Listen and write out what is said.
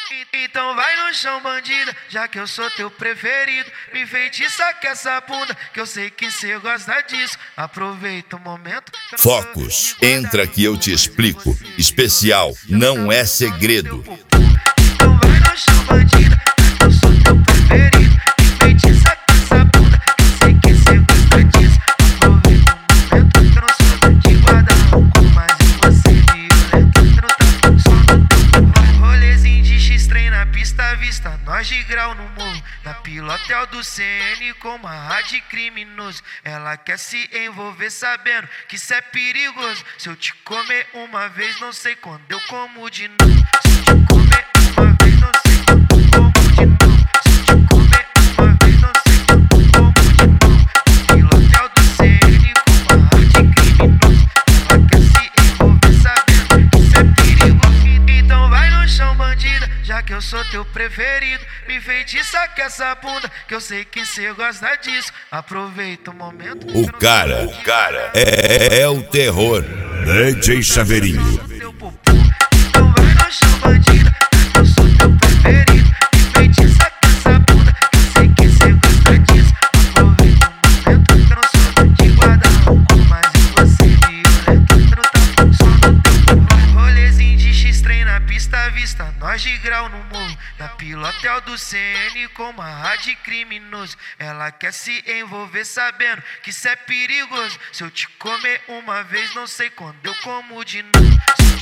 Então vai no chão, bandida, já que eu sou teu preferido. Me enfeitiça com essa bunda, que eu sei que cê gosta disso. Aproveita o momento. Focus, entra que eu te explico. Especial, não é segredo. Então vai no chão, bandida, já que eu sou teu preferido. Me enfeitiça com essa bunda, que eu sei que cê gosta disso. Aproveita o momento, que eu não sou de guarda-roupa, mas você violento. Eu não tá só no teu rolezinho de X-Trem na pista à vista, nós de grau no morro. Na pilotel do CN com uma rádio criminoso. Ela quer se envolver sabendo que isso é perigoso. Se eu te comer uma vez, não sei quando eu como de novo. Se eu te comer uma vez, não sei quando eu como de novo. Se eu te comer uma vez, não sei quando eu como de novo. Na pilotel do CN com uma rádio criminoso. Ela quer se envolver sabendo que isso é perigoso. Então vai no chão, bandida, já que eu sou teu preferido. Me enfeitiça com essa bunda, que eu sei que cê gosta disso. Aproveita o momento. O cara é o terror. DJ Chaveirinho. Então vai no chão, bandida, já que eu sou teu preferido. Me enfeitiça com essa bunda, que eu sei que cê gosta disso. Aproveita o momento, que eu não sou de guarda-roupa, mas você violento. Eu não tá só no teu rolezinho de X-Trem na pista à vista, nós de grau no morro. Na pilotel do CN com uma rádio criminoso. Ela quer se envolver sabendo que isso é perigoso. Se eu te comer uma vez, não sei quando eu como de novo.